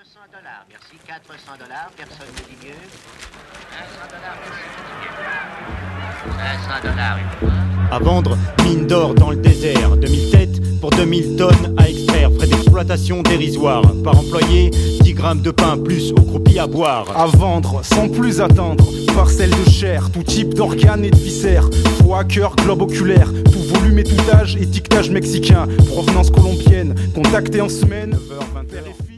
$400, merci. $400, personne ne dit mieux. $500, merci. $500, à vendre, mine d'or dans le désert. 2000 têtes pour 2000 tonnes à extraire. Frais d'exploitation dérisoire. Par employé, 10 grammes de pain plus au croupier à boire. À vendre, sans plus attendre. Parcelle de chair, tout type d'organes et de viscères. Foie, cœur, globe oculaire. Tout volume et tout âge, étiquetage mexicain. Provenance colombienne, contacté en semaine. 9h, 20h.